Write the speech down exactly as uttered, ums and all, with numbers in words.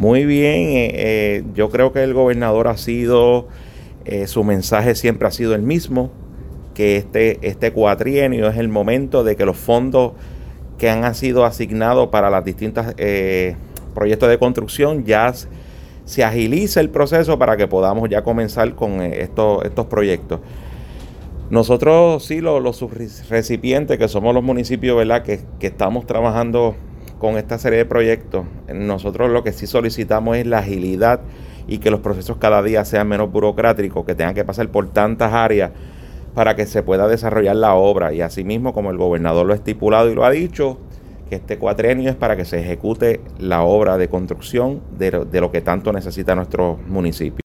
Muy bien, eh, eh, yo creo que el gobernador ha sido, eh, su mensaje siempre ha sido el mismo, que este, este cuatrienio es el momento de que los fondos que han sido asignados para las distintas eh, proyectos de construcción ya se agilice el proceso para que podamos ya comenzar con estos, estos proyectos. Nosotros sí, los, los recipientes que somos los municipios, ¿verdad? Que, que estamos trabajando con esta serie de proyectos, nosotros lo que sí solicitamos es la agilidad y que los procesos cada día sean menos burocráticos, que tengan que pasar por tantas áreas para que se pueda desarrollar la obra. Y asimismo, como el gobernador lo ha estipulado y lo ha dicho, que este cuatrienio es para que se ejecute la obra de construcción de, de lo que tanto necesita nuestro municipio.